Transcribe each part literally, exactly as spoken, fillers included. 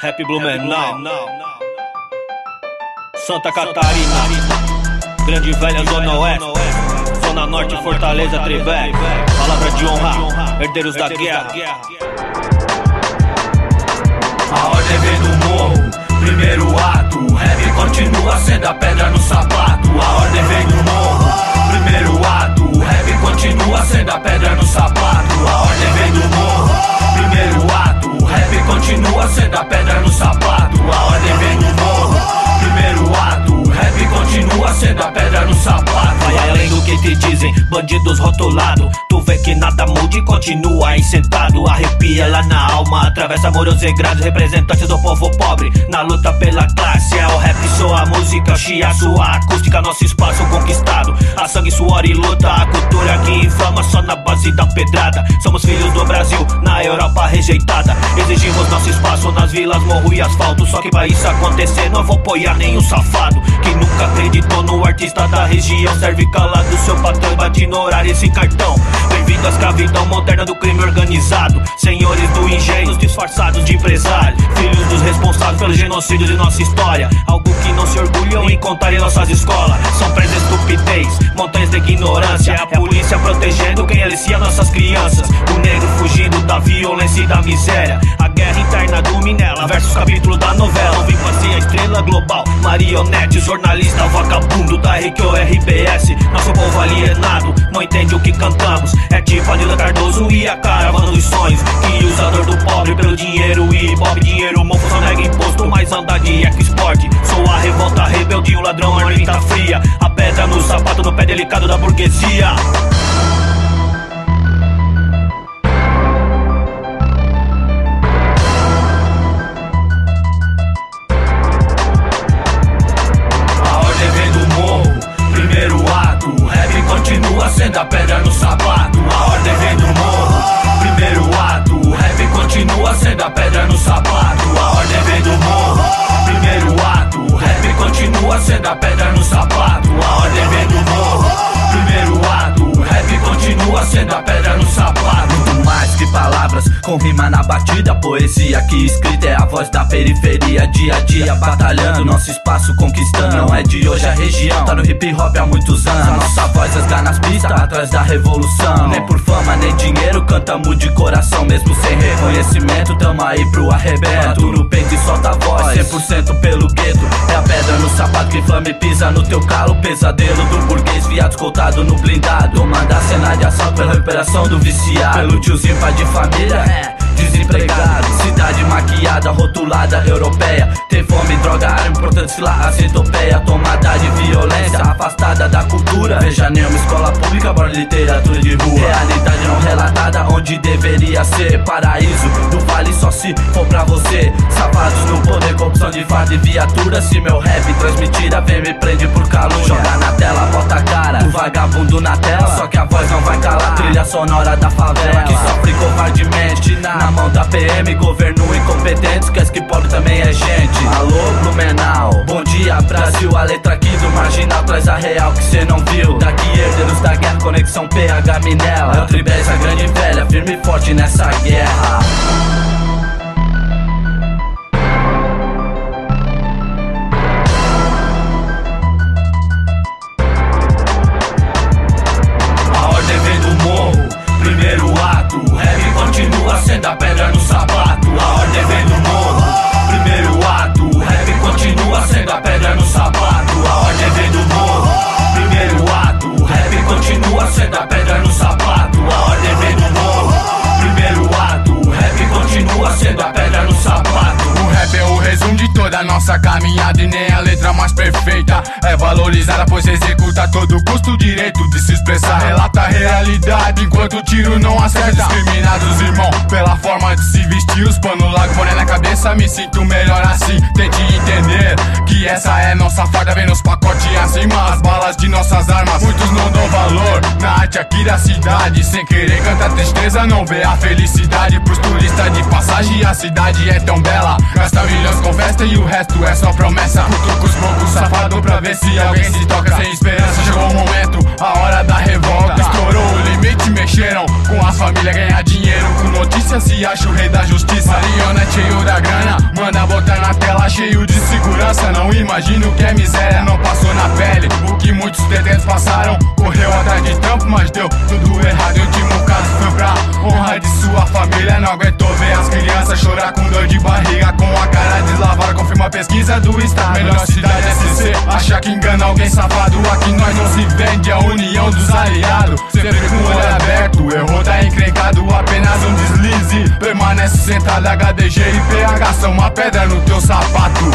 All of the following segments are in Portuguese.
Rap Blumenau, Santa Catarina, Grande Velha Zona Oeste, Zona Norte, Fortaleza, Tribé. Palavra de honra, herdeiros da guerra. A ordem vem do morro, primeiro ato. O rap continua sendo a pedra no sapato. A ordem vem do morro, primeiro ato. O rap continua sendo a pedra no sapato. A ordem vem do morro, primeiro ato. O rap continua sendo a pedra no sapato. A ordem vem do morro, primeiro ato. O rap continua sendo a pedra no sapato. Vai além do que te dizem, bandidos rotulados. Tu vê que nada muda e continua aí sentado. Arrepia lá na alma, atravessa muros e grades. Representantes do povo pobre, na luta pela classe. É o rap, soa música, chiaço, a acústica. Nosso espaço conquistado, a sangue, suor e luta. A cultura que inflama só na base da pedrada. Somos filhos do Brasil, na Europa rejeitada. Exigimos nosso espaço nas vilas, morro e asfalto. Só que pra isso acontecer não vou apoiar nenhum safado que nunca acreditou no artista da região. Serve calado, seu patrão e bate no horário esse cartão. Bem-vindo à escravidão moderna do crime organizado. Senhores do engenho, disfarçados de empresários. Filhos dos responsáveis pelo genocídio de nossa história. Algo que não se orgulham em contar em nossas escolas. São presas estupidez, montanhas de ignorância. É a polícia protegendo quem alicia nossas crianças. O negro fugindo da violência e da miséria. A guerra interna do Minela versus capítulo da novela. Vim ser a estrela global, marionete, jornalista vagabundo da R Q R B S. Nosso povo alienado, não entende o que cantamos. É tipo a Nilda Cardoso e a caravana dos sonhos, que usa a dor do pobre pelo dinheiro e bob. Dinheiro mofo, só nega imposto, mas anda de eco-sport. Sou a revolta rebelde, um ladrão, marmita fria. A pedra no sapato, no pé delicado da burguesia. Continua sendo a pedra no sapato. A ordem vem do morro, primeiro ato. O rap continua sendo a pedra no sapato. A ordem vem do morro, primeiro ato. O rap continua sendo a pedra no sapato. A ordem vem do morro, primeiro ato. O rap continua sendo a pedra no sapato. Muito mais que palavras, com rima na batida. Poesia que escrita é a voz da periferia. Dia a dia batalhando, nosso espaço conquistando. Não é de hoje a região, tá no hip hop há muitos anos. A nossa voz rasga nas pistas, atrás da revolução. Nem por fama, nem dinheiro, cantamos de coração. Mesmo sem reconhecimento, tamo aí pro arrebento. No peito e solta a voz, cem por cento pelo gueto. É a pedra no sapato que inflama e pisa no teu calo. Pesadelo do burguês, viado escoltado no blindado. Comanda a cena de assalto pela recuperação do viciado. Pelo tiozinho pai de família, é desempregado. Cidade maquiada, rotulada, europeia. Tem fome, droga, arma, importante lá, a centopeia. Tomada de violência, afastada da cultura. Veja nenhuma escola pública, bora literatura de rua. Realidade não relatada, onde deveria ser paraíso do vale só se for pra você. Safados no poder, corrupção de farda e viatura. Se meu rap transmitida, vem me prende por calúnia. Joga na tela, bota a cara do vagabundo na tela. Só que a voz não vai calar, trilha sonora da favela que sofre covardemente na Na mão da P M, governo incompetente. Esquece que pobre também é gente. Alô, Blumenau, bom dia Brasil. A letra aqui do marginal traz a real que cê não viu. Daqui herdeiros da guerra, conexão P H Minela. É o Tribés, a grande velha, firme e forte nessa guerra. Continua sendo a pedra no sapato. A ordem vem do morro, primeiro ato. O rap continua sendo a pedra no sapato. A ordem vem do morro, primeiro ato. O rap continua sendo a pedra no sapato. A ordem vem do morro, primeiro ato. O rap continua sendo a pedra no sapato. O rap é o resumo de toda a nossa caminhada. E nem a letra mais perfeita é valorizada, pois executa a todo custo o direito de se expressar. Relata a realidade enquanto o tiro não acerta. Discriminados, irmão, pela forma de se vestir. Os panos largos, boné na cabeça, me sinto melhor assim. Tente entender que essa é nossa farda. Vem nos pacotes acima, as balas de nossas armas. Muitos não dão valor na arte aqui da cidade. Sem querer cantar tristeza, não vê a felicidade. Pros turistas de passagem, a cidade é tão bela. Gasta milhões com festa e o resto é só promessa. Cutuca os poucos safado pra ver se alguém se toca. Sem esperança, chegou o momento, a hora da revolta. Estourou o limite, mexeram com as famílias. Ganhar dinheiro com notícias, se acha o rei da justiça. Marionete cheio da grana, manda botar lá cheio de segurança. Não imagino que é miséria, não passou na pele o que muitos detentos passaram. Correu atrás de trampo, mas deu tudo errado. E o último caso foi pra honra de sua família. Não aguentou ver as crianças chorar com dor de barriga, com a cara deslavada, confirma a pesquisa do estado. Melhor cidade S C, achar que engana alguém safado. Aqui nós não se vende, a união dos aliados. Sempre com o olho aberto, errou tá encrencado, apenas um deslize. Permanece sentado, H D G e P H são uma pedra no teu sapato.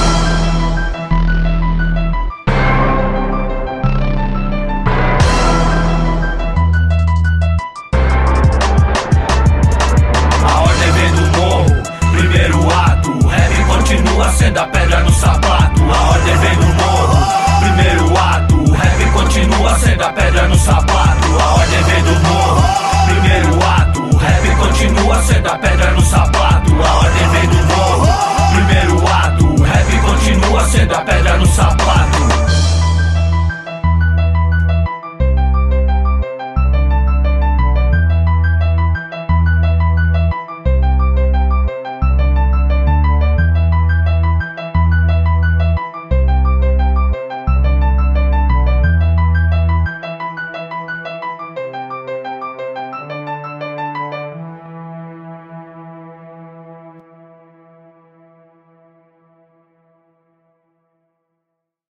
Sendo a pedra no sapato, a ordem vem do morro. Primeiro ato, o rap continua sendo a pedra no sapato. A ordem vem do morro. Primeiro ato, o rap continua sendo a pedra no sapato. A ordem vem do morro. Primeiro ato, o rap continua sendo a pedra no sapato.